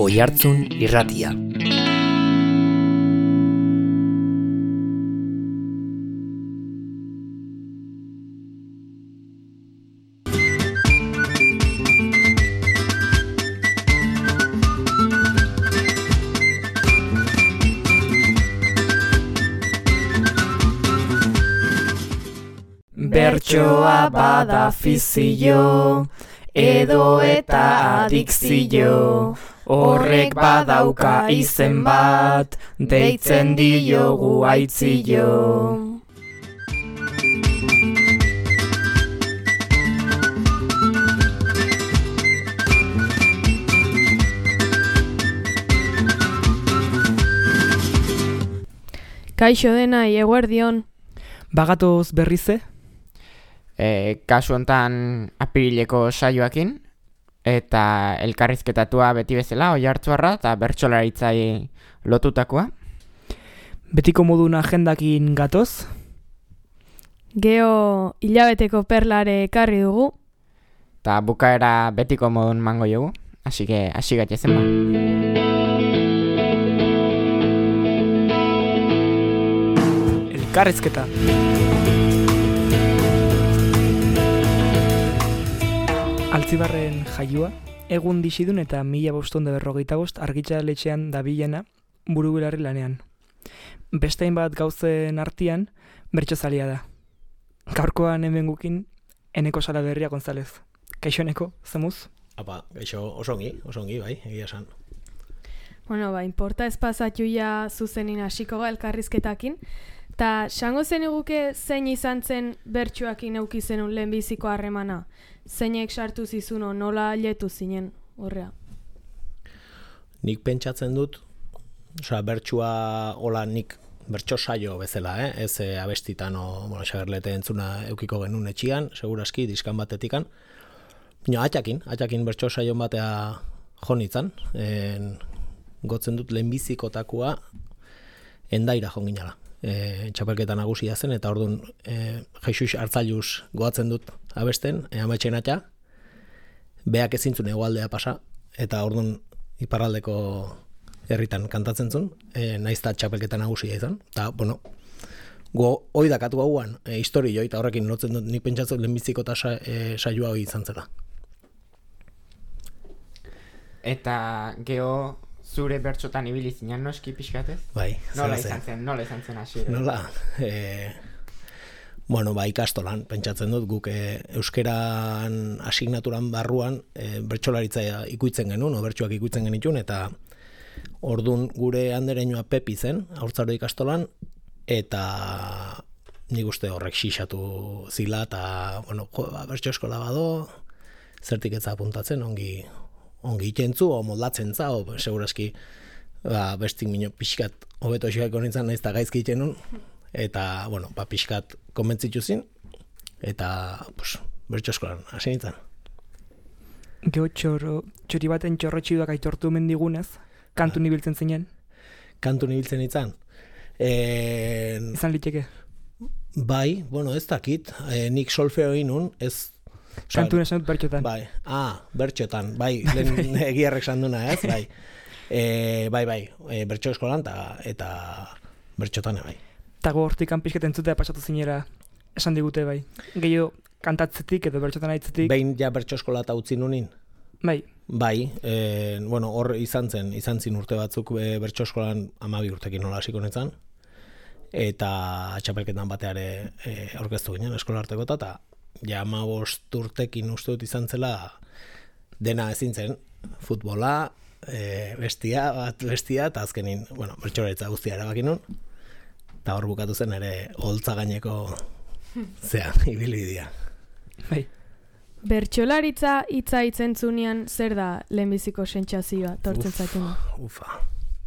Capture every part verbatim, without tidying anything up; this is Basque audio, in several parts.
Oihartzun Irratia. Bertsoa bada fizio, edo eta adikzio, horrek badauka izen bat, deitzen diogu aitzio. Kaixo denai, eguerdion. Bagatoz berrize? E, kasu hontan apirileko saioakin, eta elkarrizketatua beti bezala, Oihartzuarra eta bertsolaritzai lotutakoa. Betiko modun agendakin gatoz? Geo hilabeteko perlare ekarri dugu. Eta bukaera betiko modun mango jogu, hasi que hasi gaitezen ba. Elkarrizketa. Altzibarren jaioa, egun disidun eta mila bostonde berrogeita bost argitaraletxean dabilena buru belarri lanean. Bestein bat gauzen artean bertsozalia da. Gaurkoan hemen gukin Eneko Salaberria González. Kaixo Eneko, zemuz? Apa, kaixo osongi, osongi, bai, egia esan. Bueno, ba, inporta espazatuia zuzenin hasiko ga elkarrizketakin. Ta, xango zen eguke zein izan zen bertsuakin euki zenun lehenbiziko harremana? Zeinek sartu zizuno, nola letu zinen horrea? Nik pentsatzen dut, osea, bertsua hola nik bertso saio bezala, eh? ez e, abestitan o, bueno, xagerlete entzuna eukiko genuen etxian, seguraski, diskan batetikan. Baina atxakin, atxakin bertso saio batea jonitzan, en, gotzen dut lehenbizikotakua endaira jonginala. E, txapelketa nagusia zen, eta orduan e, Jesus Hartzailuz goatzen dut abesten, e, ametxen atxa, beak ezintzun hegoaldea pasa, eta orduan iparraldeko herritan kantatzen zuen, e, naizta txapelketa nagusia izan, eta, bueno, go hoi dakatu hauan, e, historio, eta horrekin lotzen dut, nik pentsatzen lehenbiziko eta sa, e, saioa hoi izan zela. Eta geho zure bertsotan ibili zinen noski pixkatez? Bai, nola izan zen, nola izan zen hasiera? Nola, e, bueno, ba, ikastolan, pentsatzen dut, guk e, euskeran asignaturan barruan e, bertsolaritza ikuitzen genuen, o bertsuak ikuitzen genitun, eta ordun gure andereñoa Pepi zen, haurtzaro ikastolan, eta nik uste horrek xixatu zila, eta, bueno, jo, ba, bertso eskola bado, zertik etza apuntatzen, ongi, ongi itentzu, o moldatzen za, o seguraski ba, bestik mino pixkat hobeto xikako nintzen, nahiz eta gaizki itenun, eta, bueno, ba, pixkat konbentzitu zin, eta, pues, bertso eskolan, hasi nintzen. Geho txorro, txori baten txorrotxiduak aitortu mendigunez, kantu nibiltzen zinen? Kantu nibiltzen nintzen? E... Izan liteke? Bai, bueno, ez dakit, e, nik solfeo inun, ez... Kantu nesan dut bertxotan. Bai, ah, bertxotan, bai, lehen egiarrek sanduna ez, bai. E, bai, bai, e, bertxo eskolan ta, eta bertxotan, bai. Eta gortik anpizket entzutea pasatu zinera esan digute, bai. Gehiago kantatzetik edo bertxotan aitzetik. Behin ja bertxo eskola eta utzi nunin? Bai. Bai, e, bueno, hor izan zen, izan zin urte batzuk e, bertso eskolan hamabi urtekin nola hasiko netzan, eta txapelketan bateare e, aurkeztu ginen eskola arteko eta ja hamabost urtekin uste dut izan zela dena ezin zen, futbola, e, bestia, bat bestia, eta azkenin, bueno, bertsolaritza guztia erabaki nun, eta hor bukatu zen ere holtza gaineko zea, ibilbidea. Bai. Bertsolaritza hitza hitzen zunean zer da lehenbiziko sentsazioa tortzen zaituna? Ufa.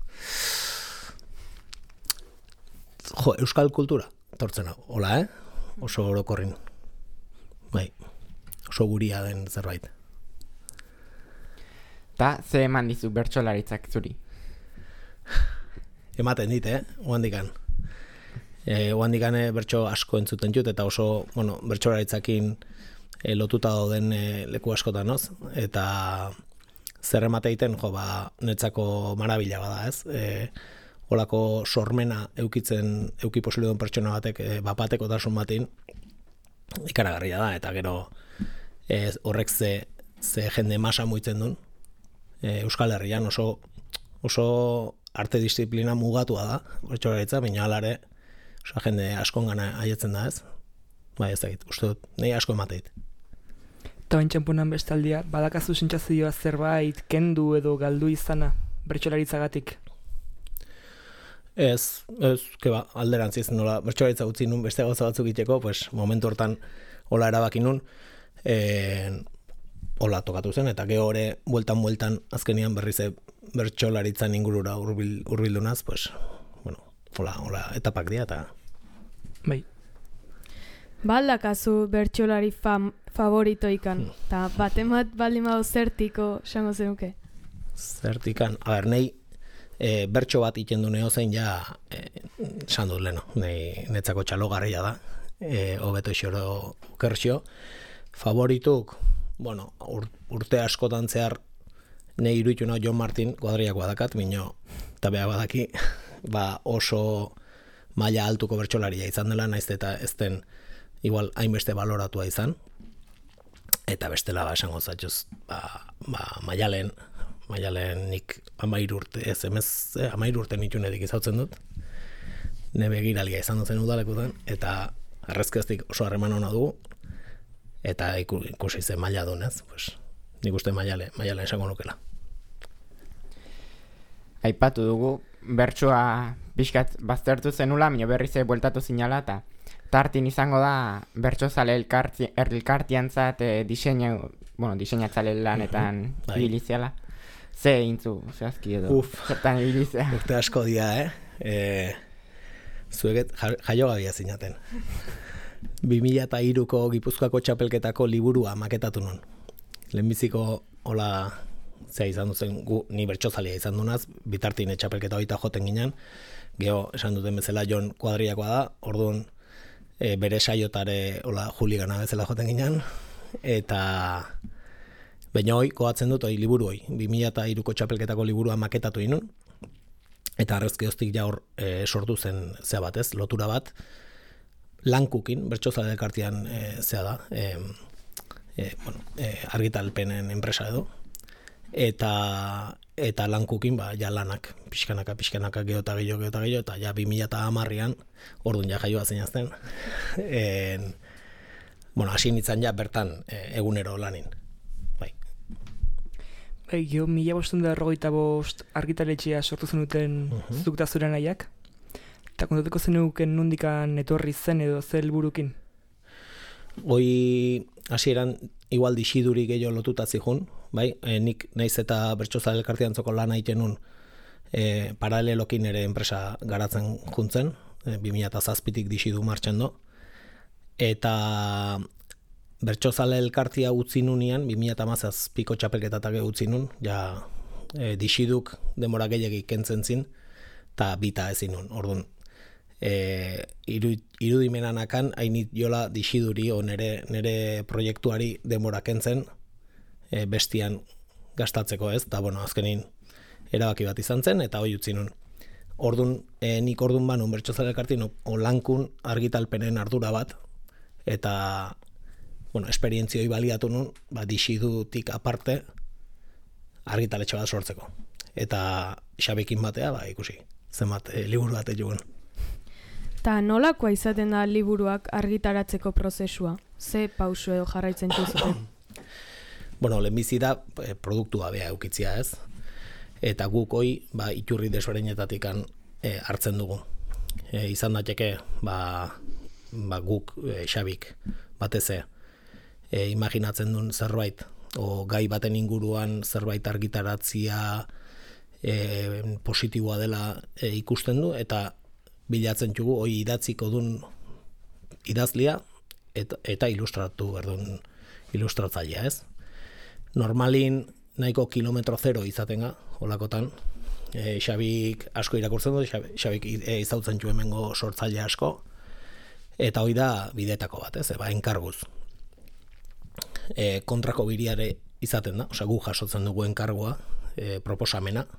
Jo, euskal kultura tortzen hau, hola, eh? Oso orokorrin. Bai, oso guria den zerbait. Ta, ze eman dizu bertsolaritzak zuri? Ematen dit, eh? Oandikan. E, oandikan e, bertso asko entzuten jut, eta oso, bueno, bertsolaritzakin e, lotuta dauden e, leku askotan, noz? Eta zer emate egiten, jo, ba, netzako marabila bada, ez? E, olako sormena eukitzen, euki posible duen pertsona batek, e, bapateko tasun batin, ikaragarria da, eta gero e, horrek ze, ze jende masa muitzen duen. E, Euskal Herrian oso, oso arte disiplina mugatua da, bertsolaritza, baina alare, oso jende askongana haietzen da, ez? Bai, ez dakit, uste dut, nahi asko emateit. Eta oin txampunan bestaldia, badakazu sentsazioa zerbait kendu edo galdu izana bertsolaritzagatik? Ez, ez, keba, alderantzi ez nola, bertsolaritza utzi nun beste gauza batzuk egiteko, pues, momentu hortan hola erabaki nun, e, hola tokatu zen, eta gero ere, bueltan-bueltan, azkenian berriz bertsolaritzan ingurura urbil, urbildunaz, pues, bueno, hola, hola, etapak dira, eta... Bai. Baldakazu bertsolari fam, favoritoikan, eta Hmm. baten bat baldin badu zertiko esango zenuke? Zertikan, a ber, nahi, e, bertso bat iten du neo zein ja, e, esan dut leno, nahi, netzako txalogarria da, e, hobeto xoro kerxio. Favorituk, bueno, ur, urte askotan zehar, nahi iruituna John Martin kuadriakoa dakat, minio, eta beha badaki, ba oso maila altuko bertsolaria izan dela, naiz eta ez den igual hainbeste baloratua izan, eta bestela ba esango zatxuz, ba, ba maialen, maialen nik amair urte, ez emez, eh, amair urte nitunetik izautzen dut, nebe begiralia izan duzen udalekutan, eta arrezkeztik oso harreman hona dugu, eta iku, ikusi zen maila dunez, pues, nik uste mailale, mailalen esango nukela. Aipatu dugu, bertsoa pixkat baztertu zenula, mino berriz bueltatu zinala, eta tartin izango da bertsozale elkarti, elkartiantzat e, diseinu, bueno, diseinatzale lanetan uh-huh. ibiliziala. Ze intzu, zehazki edo, Uf, zertan ibilizea. urte asko dia, eh? E, zueget jaio gabia zinaten. bi mila hiruko Gipuzkoako txapelketako liburua maketatu nun. Lehenbiziko hola zea izan duzen, gu, ni bertsozalia izan dunaz, bitartine txapelketa hoita joten ginen, geho, esan duten bezala Jon kuadriakoa da, orduan e, bere saiotare hola juligana bezala joten ginen, eta baina hoi, goatzen dut, hoi liburu hoi, bi mila hiruko txapelketako liburua maketatu inun, eta arrezkioztik ja hor e, sortu zen zea bat ez, lotura bat, Lankukin, bertsozale elkartian e, zea da, e, e, bueno, e, argitalpenen enpresa edo, eta eta Lankukin ba ja lanak pixkanaka pixkanaka gero eta gehiago gero eta gehiago, eta ja bi mila hamarrean orduan ja jaioa zinazten en, bueno, hasi nintzen ja bertan e, egunero lanin bai. Bai, gero mila bostehun eta berrogeita bost argitaletxea sortu zenuten Uh-huh. zuk eta zure nahiak, eta kontatuko zenuken nondikan etorri zen edo zer helburukin? Hoi hasieran igual dixiduri gehiago lotuta zihun, bai, e, nik naiz eta bertsozale elkartiantzoko lan egiten nun e, paralelokin ere enpresa garatzen juntzen, e, bi mila zazpitik dixidu martxan do, eta bertsozale elkartia utzi nunean, bi mila hamazazpiko txapelketatak utzi nun, ja e, dixiduk demora gehiagik kentzen zin, eta bita ezin nun, orduan, E, iru, irudimenanakan hainit jola dixiduri o nere, nere proiektuari denbora kentzen e, bestian gastatzeko ez, eta bueno, azkenin erabaki bat izan zen, eta hoi utzi nun. Ordun, e, nik ordun banun bertsozale elkartin o lankun argitalpenen ardura bat, eta bueno, esperientzioi baliatu nun, ba, dixidutik aparte argitaletxe bat sortzeko. Eta Xabekin batea, ba, ikusi, zenbat e, liburu bat egun. Eta nolakoa izaten da liburuak argitaratzeko prozesua? Ze pausu edo jarraitzen txuzute? Bueno, lehenbizi da e, produktua bea eukitzia ez. Eta guk hoi ba, iturri desberdinetatikan e, hartzen dugu. E, izan daiteke ba, ba, guk e, Xabik batez e, imaginatzen duen zerbait, o gai baten inguruan zerbait argitaratzia e, positiboa dela e, ikusten du, eta bilatzen dugu hoi idatziko dun idazlia eta, eta ilustratu berdun ilustratzailea ez. Normalin nahiko kilometro zero izatenga, holakotan. E, Xabik asko irakurtzen du, Xabik e, izautzen du hemengo sortzaile asko, eta hoi da bidetako bat, ez, eba enkarguz. E, kontrako biriare izaten da, osea, gu jasotzen dugu enkargoa, e, proposamena,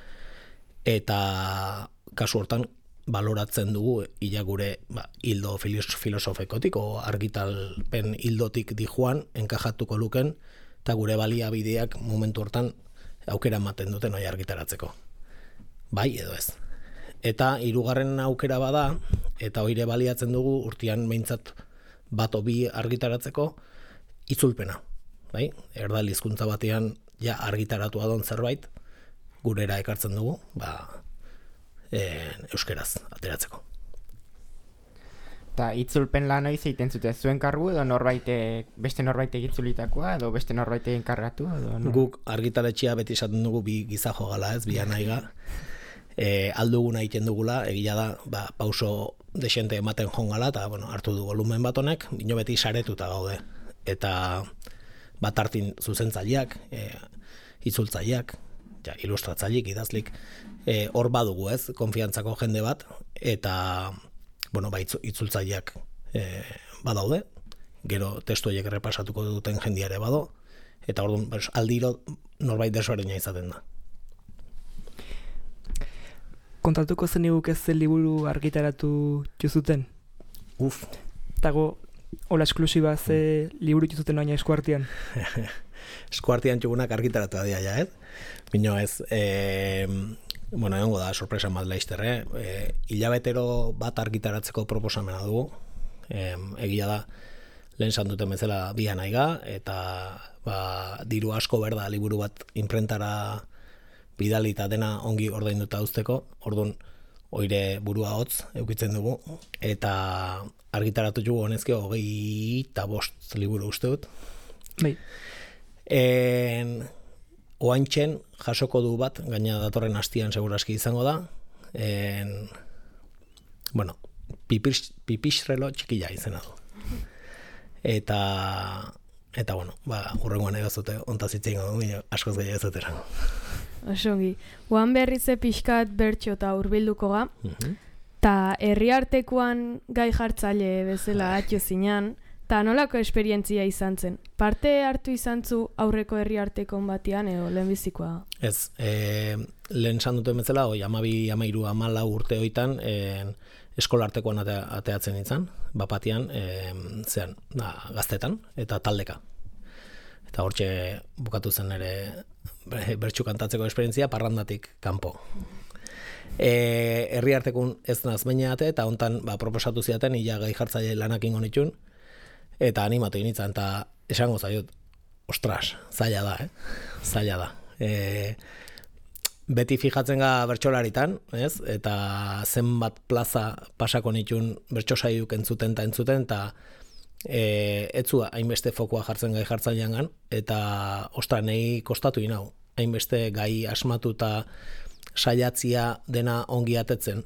eta kasu hortan baloratzen dugu ila gure ba, hildo filosofikotik o argitalpen hildotik dijuan enkajatuko luken eta gure baliabideak momentu hortan aukera ematen duten hori argitaratzeko. Bai edo ez. Eta hirugarren aukera bada, eta hoire baliatzen dugu urtean behintzat bat o bi argitaratzeko itzulpena. Bai? Erdal hizkuntza batean ja argitaratu adon zerbait gurera ekartzen dugu, ba, E, euskeraz ateratzeko. Eta itzulpen lan hori zeiten zute zuen kargu edo norbaitek, beste norbaitek itzulitakoa edo beste norbaitek enkargatu edo no? Guk argitaletxea beti esaten dugu bi gizajo gala ez, bi anaiga e, alduguna egiten dugula, egia da ba, pauso desente ematen jongala eta bueno, hartu du volumen bat honek, bino beti saretuta gaude eta bat hartin zuzentzaileak, e, itzultzaileak, ja, ilustratzaileak, idazlik, hor e, badugu ez, konfiantzako jende bat, eta bueno, ba, itzultzaileak e, badaude, gero testu horiek errepasatuko duten jendiare bado, eta orduan aldiro norbait desoarena izaten da. Kontatuko zen iguke zen liburu argitaratu juzuten? Uf. Tago, hola esklusiba ze liburu juzuten baina eskuartian? Eskuartian txugunak argitaratu adia ja, ez? Bino ez, e, bueno, egongo da, sorpresa bat laizter, eh? E, hilabetero bat argitaratzeko proposamena dugu. E, egia da, lehen esan duten bezala bi anaiga, eta ba, diru asko berda liburu bat imprentara bidali eta dena ongi ordainduta uzteko, orduan oire burua hotz eukitzen dugu, eta argitaratu jugu honezke hogei eta bost liburu uste dut. Bai. En, oaintxen jasoko du bat, gaina datorren hastian seguraski izango da, en, bueno, pipis, pipisrelo txikila izena du. Eta, eta bueno, ba, urrengoan egazute, ontazitzein du, askoz gehiago ezotera. Osongi, oan berrize pixkat bertxo eta urbilduko ga, eta uh-huh. herriartekoan gai jartzaile bezala atio zinan, eta nolako esperientzia izan zen? Parte hartu izan zu aurreko herriartekon batean edo lehenbizikoa? Ez, e, lehen esan duten bezala, oi, amabi, amairu, amala urte hoitan, e, eskolartekoan ate, ateatzen izan, bapatian, e, zean, da, gaztetan, eta taldeka. Eta hortxe bukatu zen ere bertsu kantatzeko esperientzia parrandatik kanpo. E, herriartekun ez naz baina ate, eta hontan ba, proposatu ziaten, ila gai jartzaile lanak ingo nitxun, eta animatu initzan, eta esango zaiot, ostras, zaila da, eh? Zaila da. E, beti fijatzen ga bertsolaritan, ez? Eta zenbat plaza pasako nitun bertsosaiuk entzuten eta entzuten, eta e, etzua hainbeste fokua jartzen gai jartzailean gan, eta ostra, nahi kostatu inau, hainbeste gai asmatu eta saiatzia dena ongi atetzen.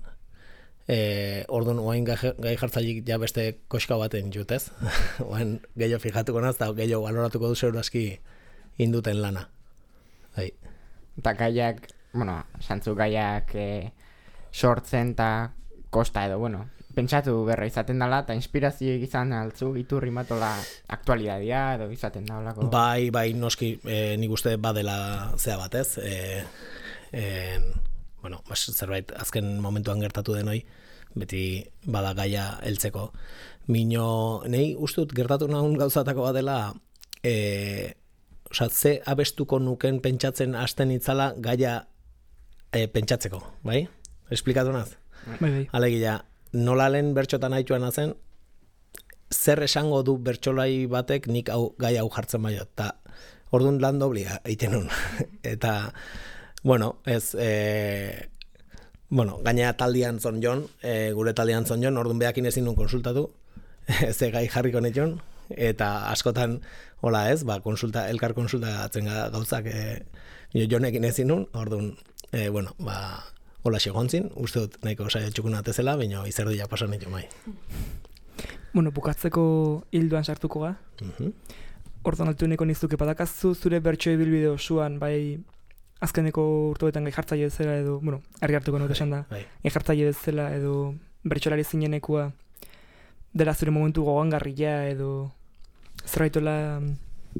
E, orduan, oain gai, gai jartzailik ja beste koska baten jutez. Oain gehiago fijatuko naz, eta gehiago baloratuko du segurazki induten lana. Hai. Eta gaiak, bueno, santzu gaiak e, sortzen eta kosta edo, bueno, pentsatu berra izaten dela, eta inspirazio izan altzu, iturri matola aktualidadia edo izaten da olako. Bai, bai, noski, e, nik uste badela zea batez, e, e, bueno, bas, zerbait azken momentuan gertatu denoi, beti bada gaia heltzeko. Mino, nahi ustut gertatu nahun gauzatako bat dela, e, oza, ze abestuko nuken pentsatzen hasten itzala gaia e, pentsatzeko, bai? Esplikatu naz? Bai, bai. Alegia, nola lehen bertxotan haituan azen, zer esango du bertsolai batek nik hau, gai hau jartzen baino, eta orduan lan doblia egiten nun. Eta bueno, ez, e, bueno, gaina taldean zon jon, e, gure taldean zon jon, orduan behakin ezin nun konsultatu, ze gai jarriko netxon, eta askotan, hola ez, ba, konsulta, elkar konsulta atzen gauzak, e, jonekin ezin nun, orduan, e, bueno, ba, hola segontzin, uste dut nahiko saia txukun atezela, baina izerdia pasan netxo mai. Bueno, bukatzeko hilduan sartuko ga. Uh-huh. Orduan altuneko nizuke, badakazu zure bertso ibilbide osoan, bai, azkeneko urtoetan gai jartzaile bezala edo, bueno, herri hartuko nuk esan da, bai. gai jartzaile bezala edo bertsolari zinenekua dela zure momentu gogangarria edo zerbaitola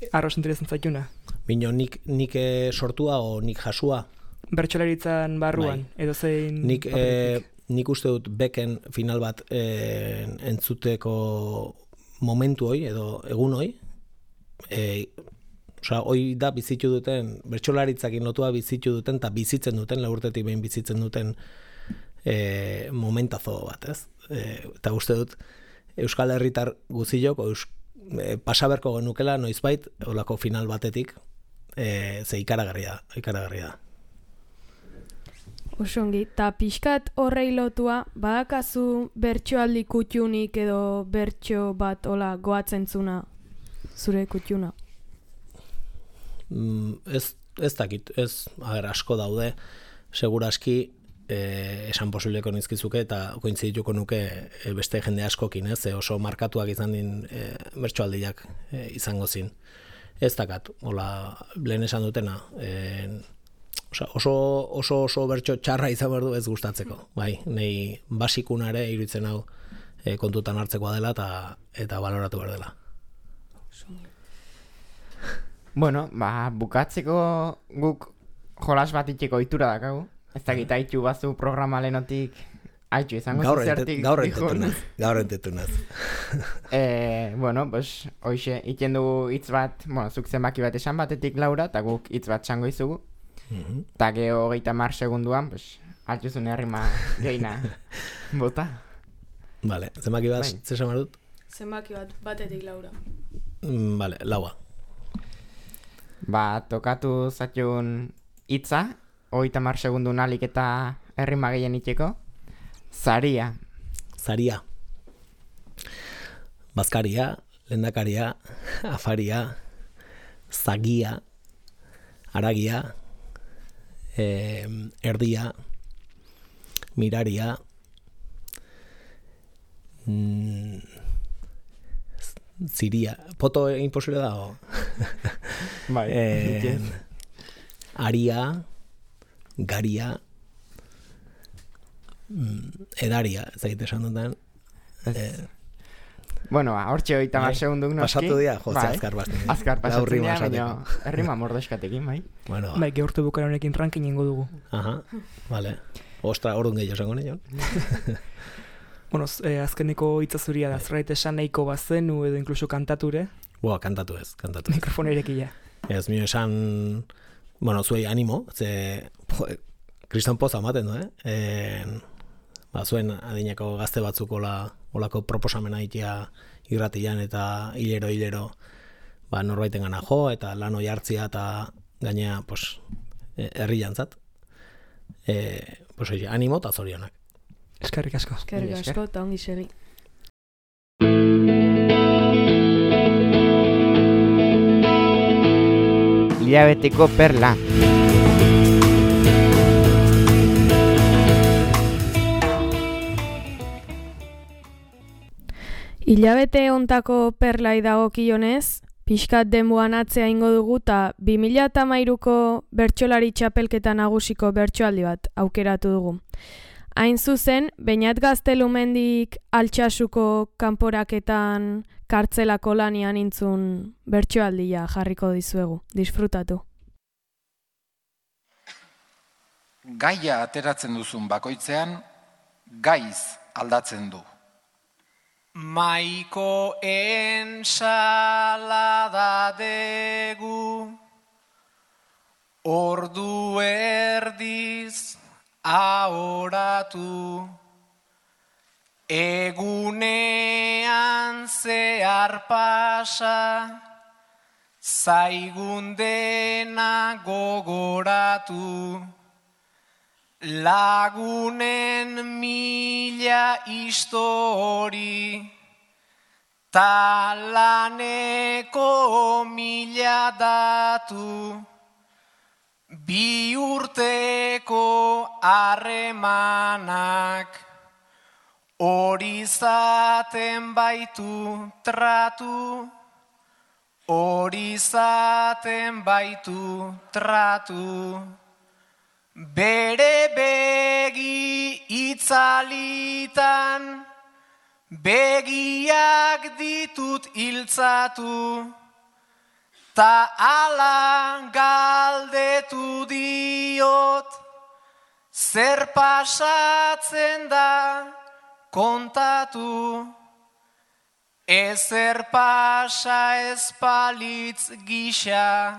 arroz interesan zaituna. Bino, nik, nik eh, sortua o nik jasua? Bertsolaritzan barruan, Bai. edo zein... Nik, eh, nik uste dut beken final bat eh, entzuteko momentu hoi, edo egun hoi, eh, osea, hoi da bizitu duten, bertsolaritzakin lotua bizitu duten, eta bizitzen duten, laurtetik behin bizitzen duten e, momentazo bat, ez? E, eta uste dut, Euskal Herritar guziok, eus, e, pasaberko genukela noizbait, olako final batetik, e, ze ikaragarria, ikaragarria da. Osongi, eta pixkat horrei lotua, badakazu bertsoaldi kutxunik edo bertso bat ola goatzen zuna zure kutxuna? Mm, ez, ez dakit, ez, a ber, asko daude, seguraski eh, esan posibleko nizkizuke eta kointzidituko nuke eh, beste jende askokin, ez, e, oso markatuak izan din eh, bertsoaldiak eh, izango zin. Ez dakat, hola, lehen esan dutena, eh, oso, oso, oso, oso bertso txarra izan behar du ez gustatzeko, bai, nei basikunare iruditzen hau eh, kontutan hartzekoa dela eta, eta baloratu behar dela. Bueno, ba, bukatzeko guk jolas bat itxeko ohitura dakagu. Ez dakit aitu bazu programa lehenotik aitu izango zizertik. Gaur entetunaz, gaur entetunaz. eh, bueno, pues, hoxe, iten dugu hitz bat, bueno, zuk zenbaki bat esan batetik Laura, eta guk hitz bat txango izugu. Eta mm-hmm. geho hogeita mar segunduan, pues, altuzun herrima geina bota. Vale, zenbaki bat, bai. Zesan dut? Zenbaki bat, batetik Laura. Mm, vale, laua. Ba, tokatu zatxun hitza, hogeita mar segundun alik eta herrima gehien itxeko. Zaria. Zaria. Bazkaria, lehendakaria, afaria, zagia, aragia, eh, erdia, miraria, mm, ziria. Poto imposible da, o? Bai, eh, aria, garia, mm, edaria, ez egite esan duten. Eh, bueno, hortxe hogeita mar segunduk noski. Pasatu dira, jo, bai. azkar basten. Azkar pasatzen dira, baina esateko. herrima mordoskatekin, bai. Bueno, Bai, geurte bukara honekin ranking ingo dugu. aha, vale. Ostra, orduan gehiago esango nion. Bueno, eh, azkeneko hitzazuria da, zerbait esan nahiko bazenu edo inkluso kantature, Boa, kantatu ez, kantatu ez. mikrofona irekia. Ez mio esan, bueno, zuei animo, ze, jo, kriston poza ematen du, eh? E, ba, zuen adineko gazte batzuk ola, olako proposamena itea irratian eta hilero-hilero ba, norbaiten gana jo, eta lan hoi hartzia eta gainea, pues, herri jantzat. E, pues, oie, animo eta zorionak. Eskerrik asko. Eskerrik Mila esker. asko, eta ongi segi. Hilabeteko perla. Hilabete hontako perlai dagokionez, pixkat denboan atzea ingo dugu eta bi mila hamairuko bertsolari txapelketa nagusiko bertsoaldi bat aukeratu dugu. Hain zuzen, Beñat Gaztelumendik Altsasuko kanporaketan kartzelako lanian intzun bertsoaldia jarriko dizuegu. Disfrutatu. Gaia ateratzen duzun bakoitzean, gaiz aldatzen du. Maiko ensalada degu, ordu erdiz ahoratu, egunean zehar pasa, zaigun dena gogoratu, lagunen mila histori, talaneko mila datu, bi urteko harremanak, hori zaten baitu tratu, hori zaten baitu tratu. Bere begi itzalitan, begiak ditut hiltzatu, ta ala galdetu diot, zer pasatzen da kontatu, ezer pasa espalitz gisa,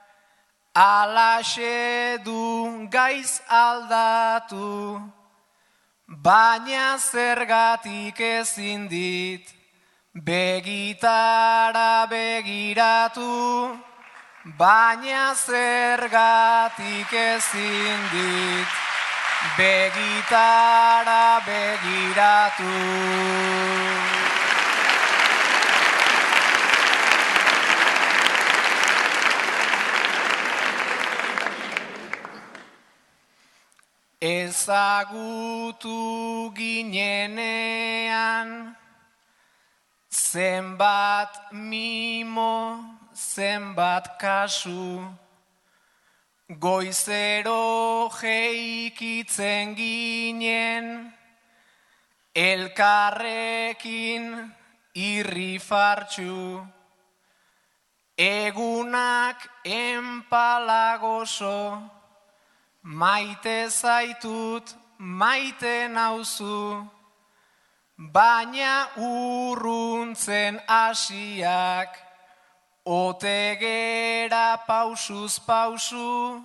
alaxe du gaiz aldatu, baina zergatik ezin dit begitara begiratu, baina zergatik ezin dit begitara begiratu. Ezagutu ginenean, zenbat mimo, zenbat kasu, goizero jeikitzen ginen, elkarrekin irrifartxu, egunak enpalagoso, maite zaitut, maite nauzu, baina urruntzen hasiak, otegera pausuz pausu,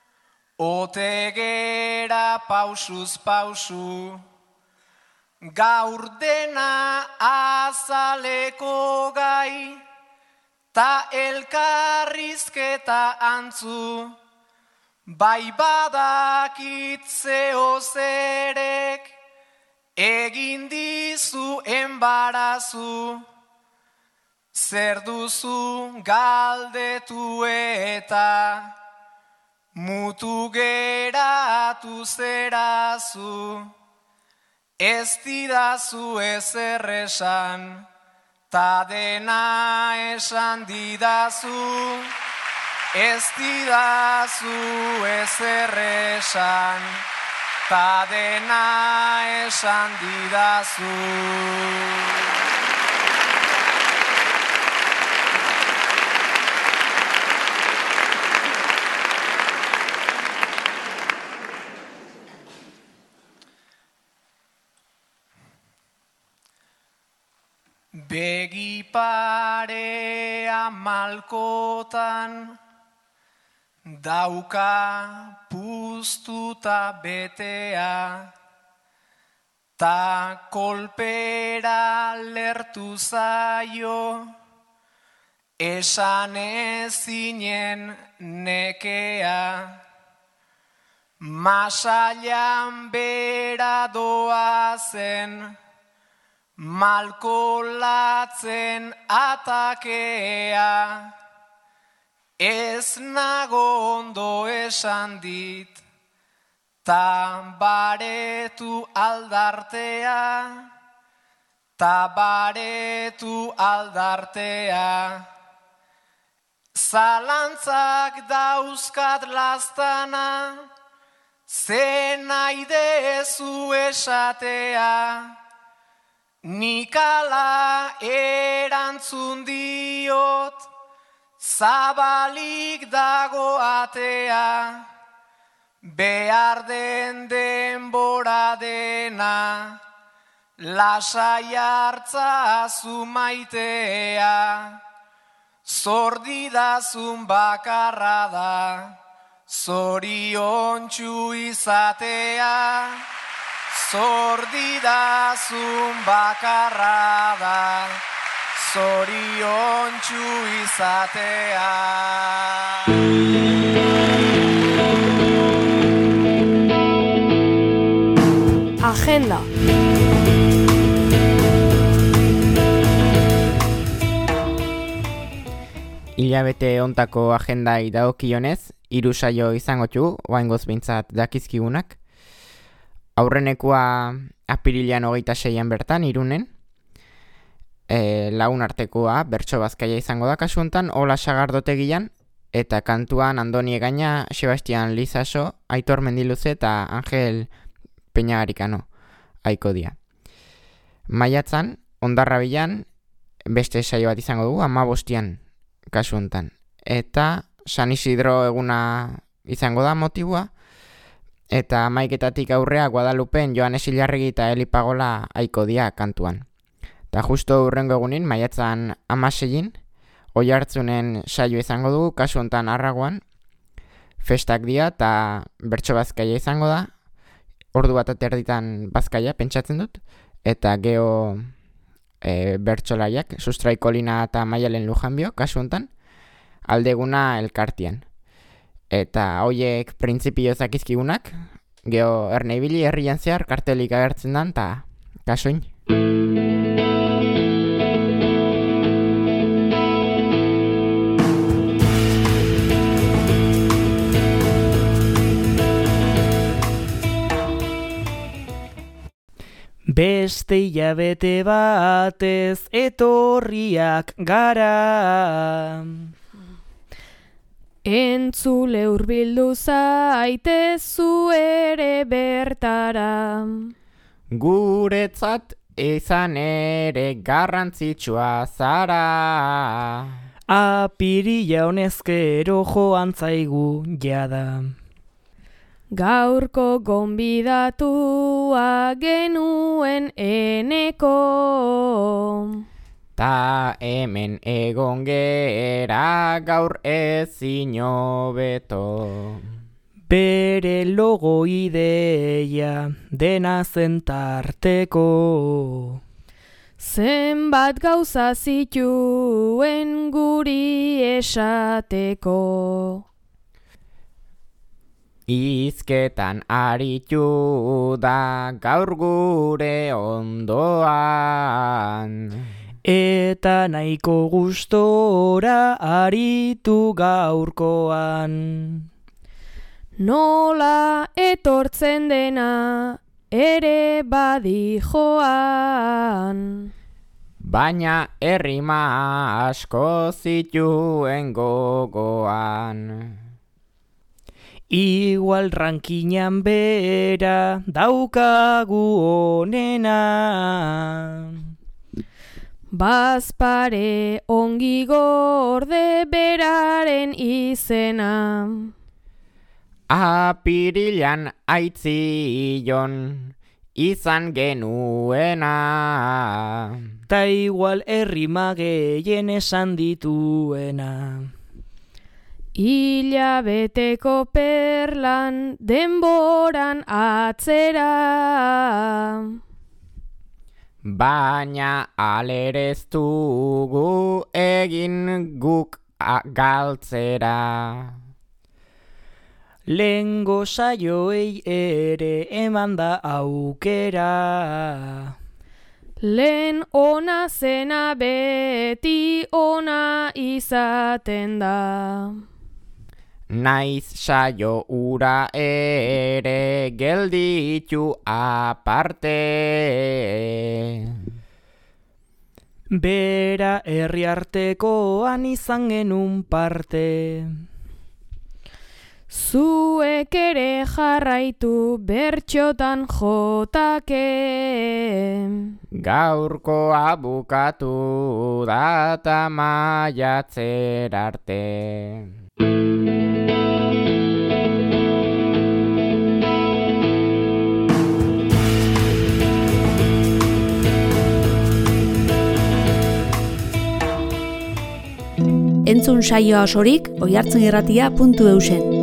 otegera pausuz pausu. Gaur dena azaleko gai, ta elkarrizketa antzu, bai badakit zeo zerek, egin dizu enbarazu, zer duzu galdetu eta mutu geratu zerazu, ez didazu ezer esan, ta dena esan didazu, ez didazu ezer esan, ta dena esan didazu. Begi parea malkotan, dauka puztuta betea, ta kolpera lertu zaio, esan ezinen nekea, masailan bera doazen, malkolatzen atakea, ez nago ondo esan dit, ta baretu aldartea, ta baretu aldartea. Zalantzak dauzkat lastana, ze nahi dezu esatea, nik ala erantzun diot, zabalik dago atea, behar den denbora dena, lasai hartzazu maitea, zordidazun bakarra da, zoriontsu izatea, zordidazun bakarra da, zoriontsu izatea. Agenda. Hilabete hontako agendai dagokionez, hiru saio izango dugu, oraingoz behintzat dakizkigunak. Aurrenekoa apirilean hogeita seian bertan, Irunen. E, lagun artekoa, bertso bazkaia izango da kasu hontan, Ola Sagardotegian, eta kantuan Andoni Egaña, Sebastian Lizaso, Aitor Mendiluze eta Angel Peñagarikano aiko dia. Maiatzan, Hondarrabilan, beste saio bat izango dugu, hamabostian kasu hontan. eta San Isidro eguna izango da motiboa, eta hamaiketatik aurrea Guadalupen Joanes Ilarregi eta Eli Pagola aiko dia kantuan. Eta justo hurrengo egunin, maiatzan hamaseiin, Oiartzunen saio izango dugu, kasu hontan Arraguan, festak dia eta bertso bazkaia izango da, ordu bat aterditan bazkaia pentsatzen dut, eta geho e, bertsolaiak, Sustraiko Lina eta Maialen Lujanbio, kasu hontan, aldeguna elkartian. Eta hoiek printzipio zakizkigunak, geho erneibili herrian zehar kartelik agertzen dan, eta kasuin. Beste hilabete batez etorriak gara. Entzule hurbildu zaitezu ere bertara. Guretzat izan ere garrantzitsua zara. Apirila honezkero joan zaigu jada. Gaurko gonbidatua genuen eneko. Ta hemen egon gera gaur ezin hobeto. Bere logo ideia dena zentarteko. Zenbat gauza zituen guri esateko. Izketan aritu da gaur gure ondoan. Eta nahiko gustora aritu gaurkoan. Nola etortzen dena ere badi joan. Baina errima asko zituen gogoan. Igual rankinan bera daukagu onena. Bazpare ongi gorde beraren izena. Apirilan aitzillon izan genuena. Ta igual errima gehien esan dituena. Hilabeteko perlan denboran atzera. Baina alerez dugu egin guk galtzera. Lengo saioei ere eman da aukera. Lehen ona zena beti ona izaten da. Naiz saio ura ere gelditu aparte. Bera herri artekoan izan genun parte. Zuek ere jarraitu bertxotan jotake. Gaurkoa bukatu data maiatzer arte. Entzun saioa osorik oihartzunirratia puntu eusen.